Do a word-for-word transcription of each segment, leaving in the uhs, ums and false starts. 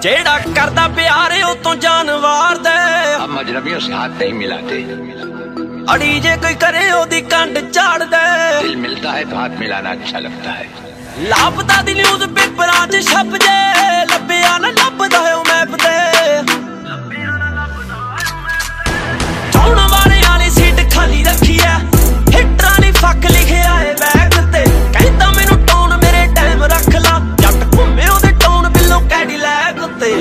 जेड़ा करदा प्यार ओ तो जानवार दे। अब मजनबियों से हाथ नहीं मिलाते। अड़ी जे कोई करे ओदी कंड झाड़ दे। दिल मिलता है तो हाथ मिलाना अच्छा लगता है। लापता दी न्यूज़ पेपरां च छप जे, लब्बिया ना लभदा है ओ मैप ते। चौण वाले वाली सीट खाली रखी है, हिटरां नी फक लिखिया है बैग ते। कहंदा मैनू टौन मेरे टाइम रख ला, जट घुमे ओदे टौन बिल्लो कैडीलैक ते।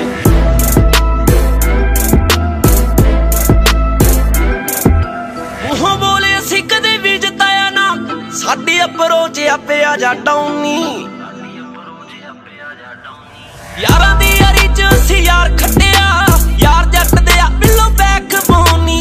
कदे भी जताया ना साडी अप्रोच आपे आ जा डाउनी। यारां दी यारी च असी यार खट्टिया, यार जट दे आ बिल्लो बैक बोनी।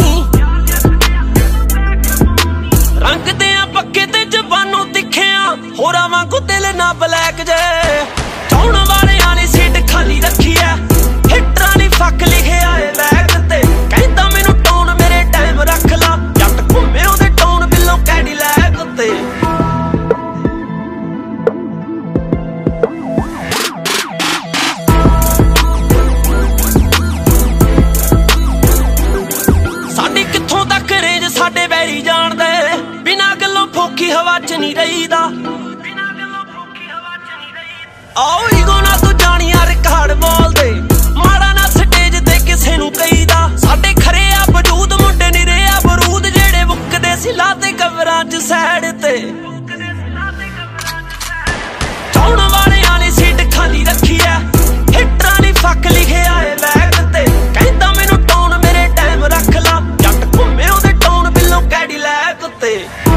रंग दे आ पक्के ते जवानों दिखिया, होरां वांगू दिल ना ब्लैक जे। चौण वाले वाली सीट खाली रखी है, हिटरां नी फक लिखिया है बैग ते। कहंदा मैनू टौन मेरे टाइम रख ला, जट घुमे ओदे टौन बिल्लो कैडीलैक ते। साडी कित्थों तक रेंज साडे बैरी जान दे, बिना गल्लों फोकी हवा च नहीं रहीदा। आओ ईगो ना तू जानिया रिकार्ड बोल दे, माड़ा ना स्टेज ते किसे नू कहीदा। साडे खरे आ वजूद मुंडे निरे आ बरूद, जेड़े मुक्कदे सी लाते कबरां च सैड ते। चौण वाले वाली सीट खाली रखी है, हिटरां नी फक लिखिया है बैग ते। कहंदा मैनू टौन मेरे टाइम रख ला, जट घुमे ओदे टौन बिल्लो कैडीलैक ते।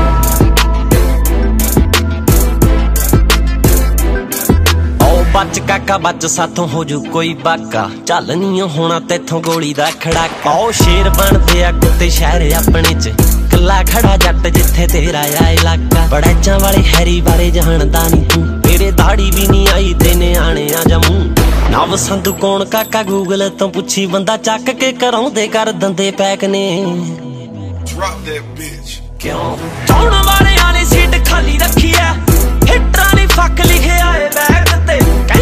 बच काका बच साथों हो जू कोई बाका, चल नी होना तेथों गोली दा खड़ाका। ओ शेर बनदे आ कुत्ते शहर अपने च, कला खड़ा जट जिथे तेरा आ इलाका। बड़ैचां वाले हैरी बारे जानदा नी तू, तेरे दाड़ी भी नहीं आई देने आने आ जमू। नव संधू कौन काका गूगल तो पुछी, बंदा चक के कराउंदे कर दंदे पैक ने। क्यों चौण वाले वाली सीट खाली रखी है, हिटरां नी फक लिखिया है बैग ते।